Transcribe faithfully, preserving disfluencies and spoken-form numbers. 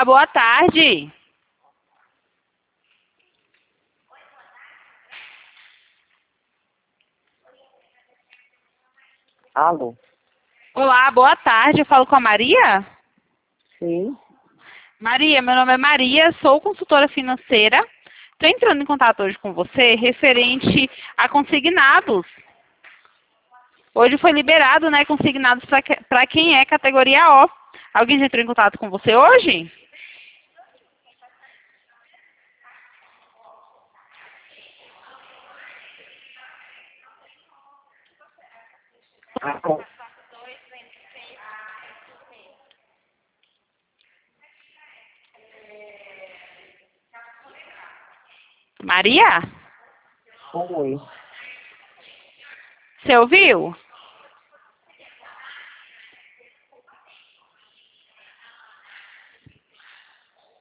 Olá, boa tarde. Alô? Olá, boa tarde. Eu falo com a Maria? Sim. Maria, meu nome é Maria, sou consultora financeira. Estou entrando em contato hoje com você referente a consignados. Hoje foi liberado, né, consignados para quem é categoria O. Alguém já entrou em contato com você hoje? Alô? Maria? Oi. Você ouviu?